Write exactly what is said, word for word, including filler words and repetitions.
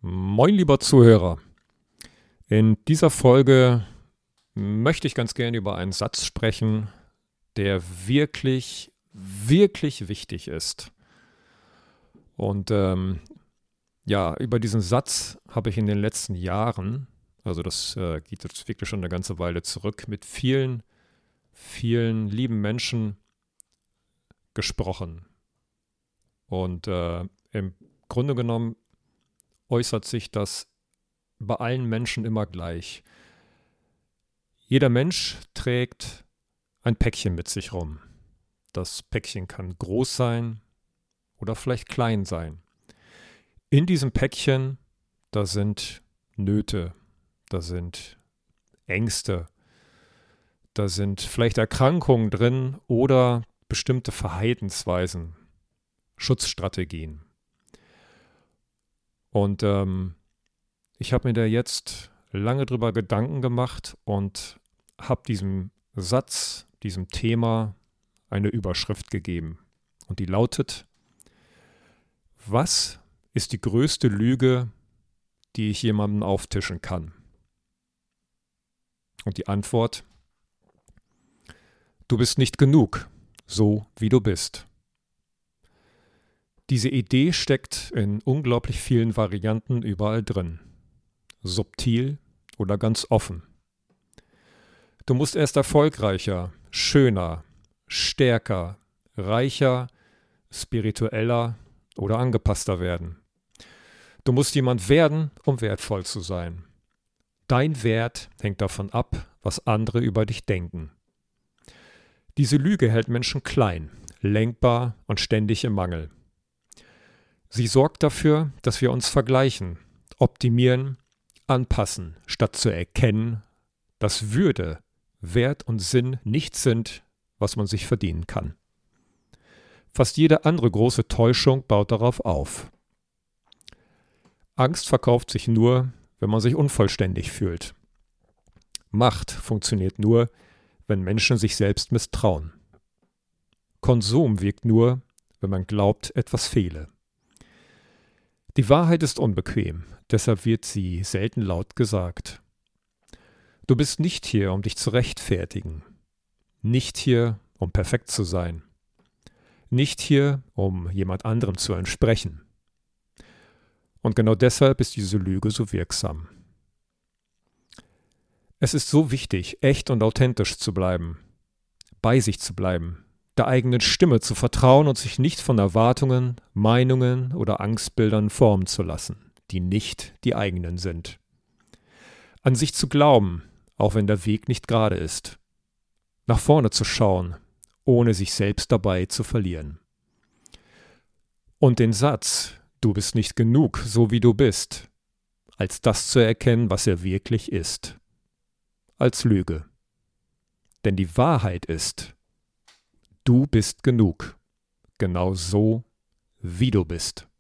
Moin, lieber Zuhörer. In dieser Folge möchte ich ganz gerne über einen Satz sprechen, der wirklich, wirklich wichtig ist. Und ähm, ja, über diesen Satz habe ich in den letzten Jahren, also das äh, geht jetzt wirklich schon eine ganze Weile zurück, mit vielen, vielen lieben Menschen gesprochen. Und äh, im Grunde genommen äußert sich das bei allen Menschen immer gleich. Jeder Mensch trägt ein Päckchen mit sich rum. Das Päckchen kann groß sein oder vielleicht klein sein. In diesem Päckchen, da sind Nöte, da sind Ängste, da sind vielleicht Erkrankungen drin oder bestimmte Verhaltensweisen, Schutzstrategien. Und ähm, ich habe mir da jetzt lange drüber Gedanken gemacht und habe diesem Satz, diesem Thema eine Überschrift gegeben. Und die lautet: Was ist die größte Lüge, die ich jemandem auftischen kann? Und die Antwort: Du bist nicht genug, so wie du bist. Diese Idee steckt in unglaublich vielen Varianten überall drin. Subtil oder ganz offen. Du musst erst erfolgreicher, schöner, stärker, reicher, spiritueller oder angepasster werden. Du musst jemand werden, um wertvoll zu sein. Dein Wert hängt davon ab, was andere über dich denken. Diese Lüge hält Menschen klein, lenkbar und ständig im Mangel. Sie sorgt dafür, dass wir uns vergleichen, optimieren, anpassen, statt zu erkennen, dass Würde, Wert und Sinn nichts sind, was man sich verdienen kann. Fast jede andere große Täuschung baut darauf auf. Angst verkauft sich nur, wenn man sich unvollständig fühlt. Macht funktioniert nur, wenn Menschen sich selbst misstrauen. Konsum wirkt nur, wenn man glaubt, etwas fehle. Die Wahrheit ist unbequem, deshalb wird sie selten laut gesagt. Du bist nicht hier, um dich zu rechtfertigen. Nicht hier, um perfekt zu sein. Nicht hier, um jemand anderem zu entsprechen. Und genau deshalb ist diese Lüge so wirksam. Es ist so wichtig, echt und authentisch zu bleiben, bei sich zu bleiben, der eigenen Stimme zu vertrauen und sich nicht von Erwartungen, Meinungen oder Angstbildern formen zu lassen, die nicht die eigenen sind. An sich zu glauben, auch wenn der Weg nicht gerade ist. Nach vorne zu schauen, ohne sich selbst dabei zu verlieren. Und den Satz, du bist nicht genug, so wie du bist, als das zu erkennen, was er wirklich ist. Als Lüge. Denn die Wahrheit ist: Du bist genug, genau so, wie du bist.